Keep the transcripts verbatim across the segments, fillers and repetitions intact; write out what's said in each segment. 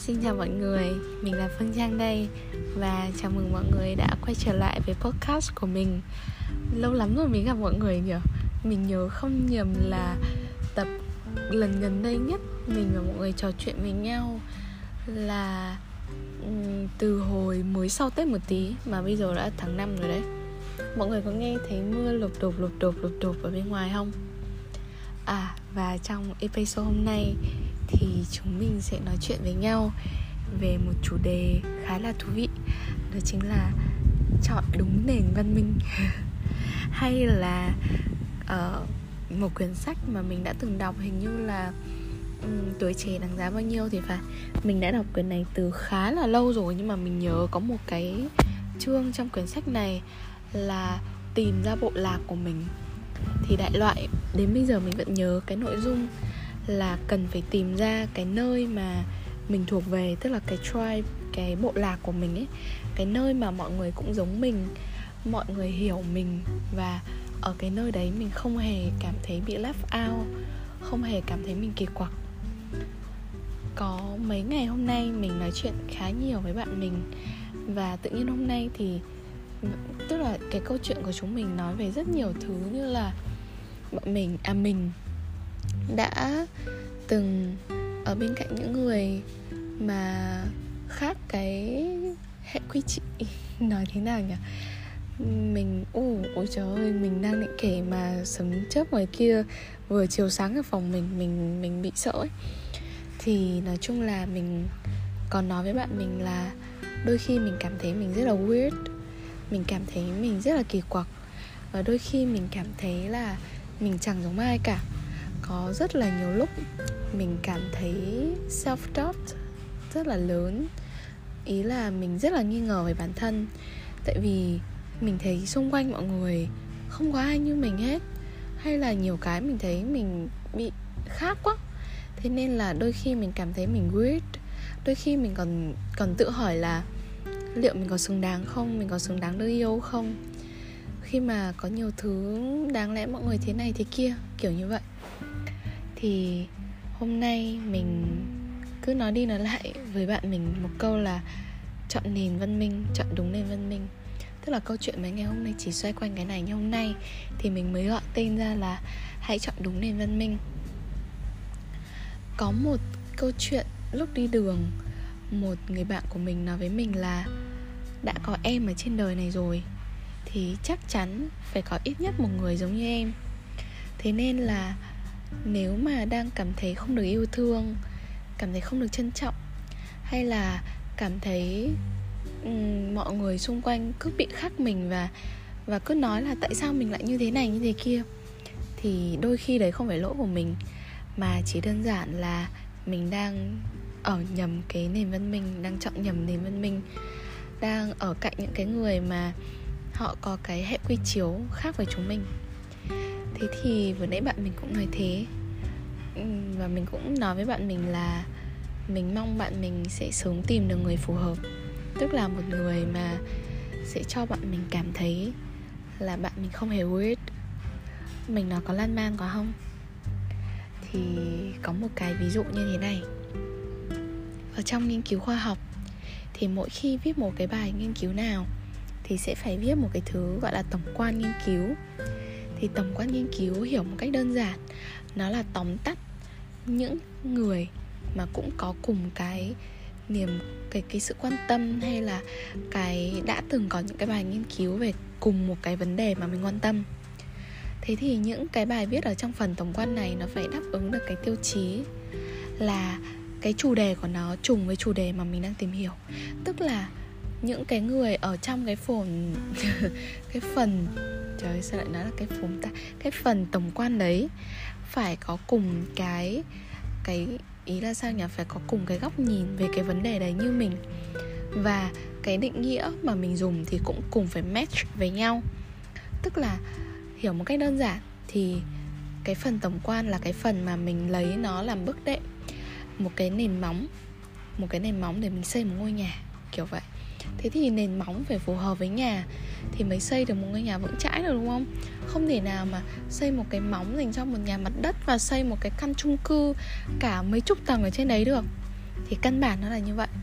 Xin chào mọi người, mình là Phương Trang đây. Và chào mừng mọi người đã quay trở lại với podcast của mình. Lâu lắm rồi mình gặp mọi người nhỉ. Mình nhớ không nhầm là tập lần gần đây nhất mình và mọi người trò chuyện với nhau là um, từ hồi mới sau Tết một tí, mà bây giờ đã tháng năm rồi đấy. Mọi người có nghe thấy mưa lụp đụp lụp đụp lụp đụp ở bên ngoài không? À, và trong episode hôm nay thì chúng mình sẽ nói chuyện với nhau về một chủ đề khá là thú vị. Đó chính là chọn đúng nền văn minh. Hay là uh, một quyển sách mà mình đã từng đọc, hình như là um, Tuổi trẻ đáng giá bao nhiêu thì phải. Mình đã đọc quyển này từ khá là lâu rồi, nhưng mà mình nhớ có một cái chương trong quyển sách này là tìm ra bộ lạc của mình. Thì đại loại đến bây giờ mình vẫn nhớ cái nội dung là cần phải tìm ra cái nơi mà mình thuộc về, tức là cái tribe, cái bộ lạc của mình ấy, cái nơi mà mọi người cũng giống mình, mọi người hiểu mình, và ở cái nơi đấy mình không hề cảm thấy bị left out, không hề cảm thấy mình kỳ quặc. Có mấy ngày hôm nay mình nói chuyện khá nhiều với bạn mình, và tự nhiên hôm nay thì tức là cái câu chuyện của chúng mình nói về rất nhiều thứ, như là bọn mình, à mình đã từng ở bên cạnh những người mà khác cái hệ quy trị. Nói thế nào nhỉ? Mình, ôi, ôi trời ơi, mình đang định kể mà sấm chớp ngoài kia vừa chiếu sáng ở phòng mình, mình, mình bị sợ ấy. Thì nói chung là mình còn nói với bạn mình là đôi khi mình cảm thấy mình rất là weird, mình cảm thấy mình rất là kỳ quặc, và đôi khi mình cảm thấy là mình chẳng giống ai cả. Có rất là nhiều lúc mình cảm thấy self-doubt rất là lớn. Ý là mình rất là nghi ngờ về bản thân, tại vì mình thấy xung quanh mọi người không có ai như mình hết, hay là nhiều cái mình thấy mình bị khác quá. Thế nên là đôi khi mình cảm thấy mình weird. Đôi khi mình còn, còn tự hỏi là liệu mình có xứng đáng không, mình có xứng đáng được yêu không, khi mà có nhiều thứ đáng lẽ mọi người thế này thế kia, kiểu như vậy. Thì hôm nay mình cứ nói đi nói lại với bạn mình một câu là chọn nền văn minh, chọn đúng nền văn minh. Tức là câu chuyện mấy ngày hôm nay chỉ xoay quanh cái này, nhưng hôm nay thì mình mới gọi tên ra là hãy chọn đúng nền văn minh. Có một câu chuyện lúc đi đường, một người bạn của mình nói với mình là đã có em ở trên đời này rồi thì chắc chắn phải có ít nhất một người giống như em. Thế nên là nếu mà đang cảm thấy không được yêu thương, cảm thấy không được trân trọng, hay là cảm thấy um, mọi người xung quanh cứ bị khác mình và, và cứ nói là tại sao mình lại như thế này như thế kia, thì đôi khi đấy không phải lỗi của mình, mà chỉ đơn giản là mình đang ở nhầm cái nền văn minh, đang chọn nhầm nền văn minh, đang ở cạnh những cái người mà họ có cái hệ quy chiếu khác với chúng mình. Thế thì vừa nãy bạn mình cũng nói thế, và mình cũng nói với bạn mình là mình mong bạn mình sẽ sớm tìm được người phù hợp, tức là một người mà sẽ cho bạn mình cảm thấy là bạn mình không hề weird. Mình nói có lan man quá không? Thì có một cái ví dụ như thế này. Ở trong nghiên cứu khoa học thì mỗi khi viết một cái bài nghiên cứu nào thì sẽ phải viết một cái thứ gọi là tổng quan nghiên cứu. Thì tổng quan nghiên cứu hiểu một cách đơn giản, nó là tóm tắt những người mà cũng có cùng cái niềm cái, cái sự quan tâm, hay là cái đã từng có những cái bài nghiên cứu về cùng một cái vấn đề mà mình quan tâm. Thế thì những cái bài viết ở trong phần tổng quan này nó phải đáp ứng được cái tiêu chí là cái chủ đề của nó trùng với chủ đề mà mình đang tìm hiểu. Tức là những cái người ở trong cái phần cái phần trời ơi, sao lại nói là cái phần ta cái phần tổng quan đấy phải có cùng cái cái ý là sao nhỉ, phải có cùng cái góc nhìn về cái vấn đề đấy như mình, và cái định nghĩa mà mình dùng thì cũng cùng phải match với nhau. Tức là hiểu một cách đơn giản thì cái phần tổng quan là cái phần mà mình lấy nó làm bước đệm, một cái nền móng, một cái nền móng để mình xây một ngôi nhà, kiểu vậy. Thế thì nền móng phải phù hợp với nhà thì mới xây được một ngôi nhà vững chãi được, đúng không? Không thể nào mà xây một cái móng dành cho một nhà mặt đất và xây một cái căn chung cư cả mấy chục tầng ở trên đấy được. Thì căn bản nó là như vậy.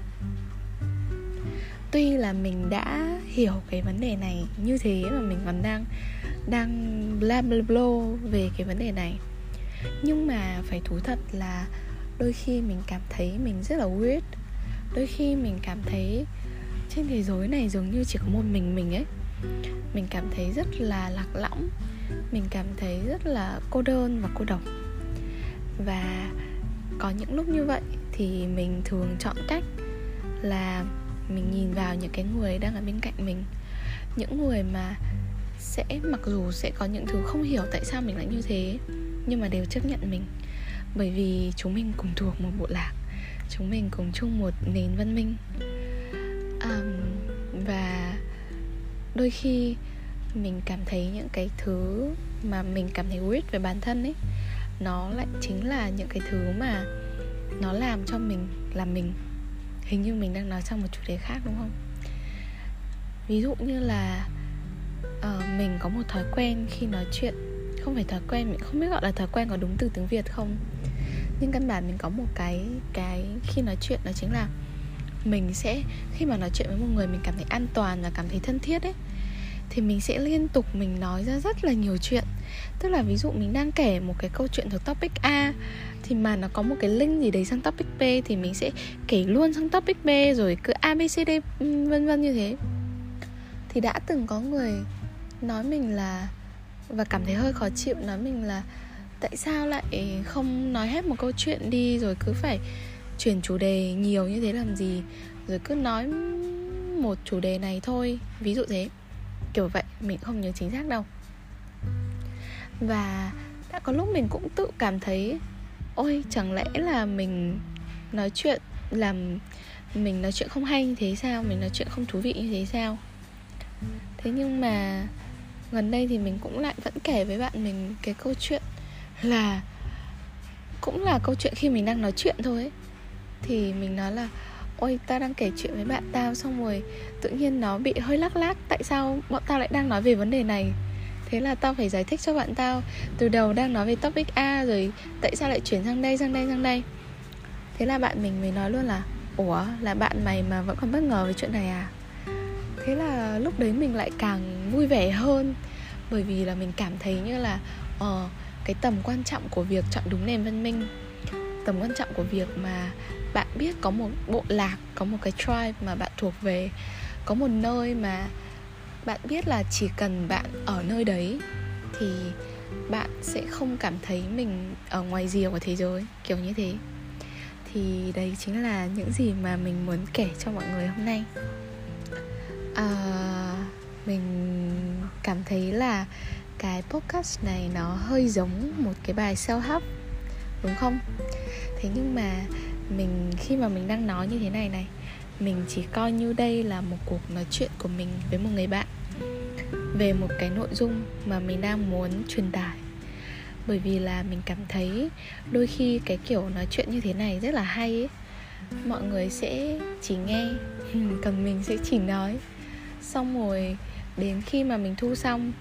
Tuy là mình đã hiểu cái vấn đề này như thế mà mình còn đang đang bla bla bla về cái vấn đề này, nhưng mà phải thú thật là đôi khi mình cảm thấy mình rất là weird. Đôi khi mình cảm thấy trên thế giới này dường như chỉ có một mình mình ấy. Mình cảm thấy rất là lạc lõng. Mình cảm thấy rất là cô đơn và cô độc. Và có những lúc như vậy thì mình thường chọn cách là mình nhìn vào những cái người đang ở bên cạnh mình. Những người mà sẽ, mặc dù sẽ có những thứ không hiểu tại sao mình lại như thế, nhưng mà đều chấp nhận mình. Bởi vì chúng mình cùng thuộc một bộ lạc, chúng mình cùng chung một nền văn minh. um, Và đôi khi mình cảm thấy những cái thứ mà mình cảm thấy weird về bản thân ấy, nó lại chính là những cái thứ mà nó làm cho mình là mình. Hình như mình đang nói sang một chủ đề khác đúng không? Ví dụ như là uh, mình có một thói quen khi nói chuyện. Không phải thói quen, mình không biết gọi là thói quen có đúng từ tiếng Việt không, nhưng căn bản mình có một cái cái khi nói chuyện, đó chính là mình sẽ, khi mà nói chuyện với một người mình cảm thấy an toàn và cảm thấy thân thiết ấy, thì mình sẽ liên tục mình nói ra rất là nhiều chuyện. Tức là ví dụ mình đang kể một cái câu chuyện thuộc topic A, thì mà nó có một cái link gì đấy sang topic B, thì mình sẽ kể luôn sang topic B, rồi cứ A, B, C, D vân vân như thế. Thì đã từng có người nói mình là, và cảm thấy hơi khó chịu, nói mình là tại sao lại không nói hết một câu chuyện đi, rồi cứ phải chuyển chủ đề nhiều như thế làm gì, rồi cứ nói một chủ đề này thôi, ví dụ thế. Kiểu vậy, mình không nhớ chính xác đâu. Và đã có lúc mình cũng tự cảm thấy, ôi chẳng lẽ là mình nói chuyện làm mình nói chuyện không hay như thế sao, mình nói chuyện không thú vị như thế sao. Thế nhưng mà gần đây thì mình cũng lại vẫn kể với bạn mình cái câu chuyện là, cũng là câu chuyện khi mình đang nói chuyện thôi ấy. Thì mình nói là, ôi tao đang kể chuyện với bạn tao, xong rồi tự nhiên nó bị hơi lắc lắc, tại sao bọn tao lại đang nói về vấn đề này. Thế là tao phải giải thích cho bạn tao, từ đầu đang nói về topic A, rồi tại sao lại chuyển sang đây, sang đây, sang đây. Thế là bạn mình mới nói luôn là, ủa, là bạn mày mà vẫn còn bất ngờ về chuyện này à? Thế là lúc đấy mình lại càng vui vẻ hơn. Bởi vì là mình cảm thấy như là ờ, cái tầm quan trọng của việc chọn đúng nền văn minh, tầm quan trọng của việc mà bạn biết có một bộ lạc, có một cái tribe mà bạn thuộc về, có một nơi mà bạn biết là chỉ cần bạn ở nơi đấy thì bạn sẽ không cảm thấy mình ở ngoài rìa của thế giới, kiểu như thế. Thì đấy chính là những gì mà mình muốn kể cho mọi người hôm nay. à, Mình cảm thấy là cái podcast này nó hơi giống một cái bài self-help, đúng không? Thế nhưng mà mình, khi mà mình đang nói như thế này này, mình chỉ coi như đây là một cuộc nói chuyện của mình với một người bạn về một cái nội dung mà mình đang muốn truyền tải. Bởi vì là mình cảm thấy đôi khi cái kiểu nói chuyện như thế này rất là hay ấy. Mọi người sẽ chỉ nghe, còn mình sẽ chỉ nói. Xong rồi đến khi mà mình thu xong,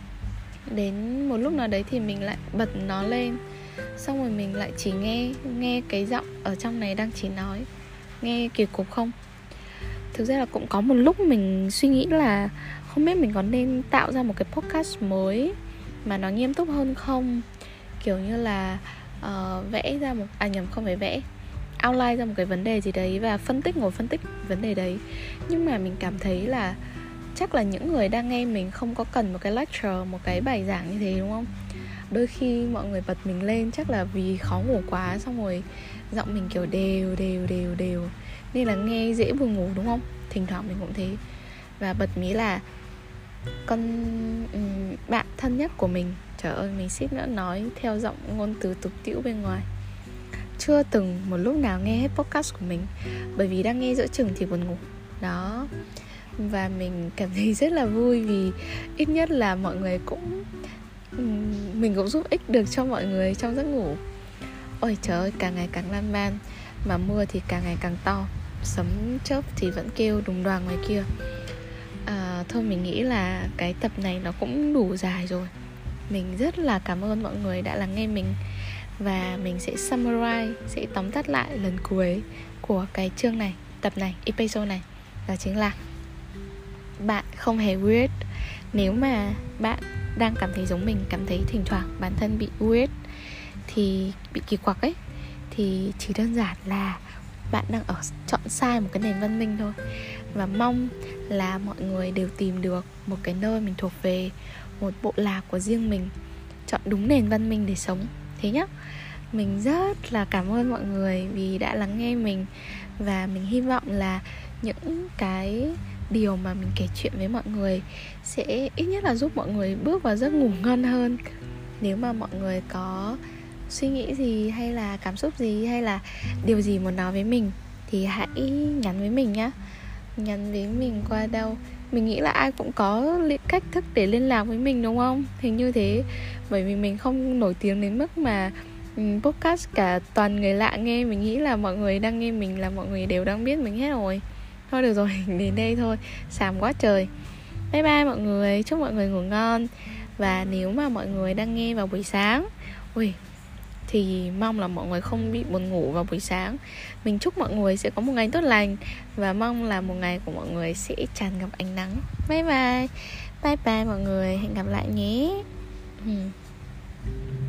đến một lúc nào đấy thì mình lại bật nó lên, xong rồi mình lại chỉ nghe Nghe cái giọng ở trong này đang chỉ nói. Nghe kỳ cục không? Thực ra là cũng có một lúc mình suy nghĩ là không biết mình có nên tạo ra một cái podcast mới mà nó nghiêm túc hơn không. Kiểu như là uh, vẽ ra một, à nhầm, không phải vẽ, outline ra một cái vấn đề gì đấy và phân tích, ngồi phân tích vấn đề đấy. Nhưng mà mình cảm thấy là chắc là những người đang nghe mình không có cần một cái lecture, một cái bài giảng như thế, đúng không? Đôi khi mọi người bật mình lên chắc là vì khó ngủ quá, xong rồi giọng mình kiểu đều đều đều đều nên là nghe dễ buồn ngủ, đúng không? Thỉnh thoảng mình cũng thế. Và bật mí là con um, bạn thân nhất của mình, trời ơi mình suýt nữa nói theo giọng ngôn từ tục tĩu bên ngoài, chưa từng một lúc nào nghe hết podcast của mình, bởi vì đang nghe giữa chừng thì buồn ngủ đó. Và mình cảm thấy rất là vui vì ít nhất là mọi người cũng, mình cũng giúp ích được cho mọi người trong giấc ngủ. Ôi trời ơi, càng ngày càng lan man, mà mưa thì càng ngày càng to, sấm chớp thì vẫn kêu đùng đoàng ngoài kia. à, Thôi mình nghĩ là cái tập này nó cũng đủ dài rồi. Mình rất là cảm ơn mọi người đã lắng nghe mình. Và mình sẽ summarize, sẽ tóm tắt lại lần cuối của cái chương này, tập này, episode này. Đó chính là bạn không hề weird. Nếu mà bạn đang cảm thấy giống mình, cảm thấy thỉnh thoảng bản thân bị weird, thì bị kỳ quặc ấy, thì chỉ đơn giản là bạn đang ở chọn sai một cái nền văn minh thôi. Và mong là mọi người đều tìm được một cái nơi mình thuộc về, một bộ lạc của riêng mình, chọn đúng nền văn minh để sống. Thế nhá. Mình rất là cảm ơn mọi người vì đã lắng nghe mình. Và mình hy vọng là những cái điều mà mình kể chuyện với mọi người sẽ ít nhất là giúp mọi người bước vào giấc ngủ ngon hơn. Nếu mà mọi người có suy nghĩ gì, hay là cảm xúc gì, hay là điều gì muốn nói với mình, thì hãy nhắn với mình nhá. Nhắn với mình qua đâu? Mình nghĩ là ai cũng có cách thức để liên lạc với mình đúng không? Hình như thế. Bởi vì mình không nổi tiếng đến mức mà podcast cả toàn người lạ nghe. Mình nghĩ là mọi người đang nghe mình là mọi người đều đang biết mình hết rồi. Thôi được rồi, đến đây thôi, xàm quá trời. Bye bye mọi người, chúc mọi người ngủ ngon. Và nếu mà mọi người đang nghe vào buổi sáng, ui, thì mong là mọi người không bị buồn ngủ vào buổi sáng. Mình chúc mọi người sẽ có một ngày tốt lành, và mong là một ngày của mọi người sẽ tràn ngập ánh nắng. Bye bye. Bye bye mọi người, hẹn gặp lại nhé. ừ.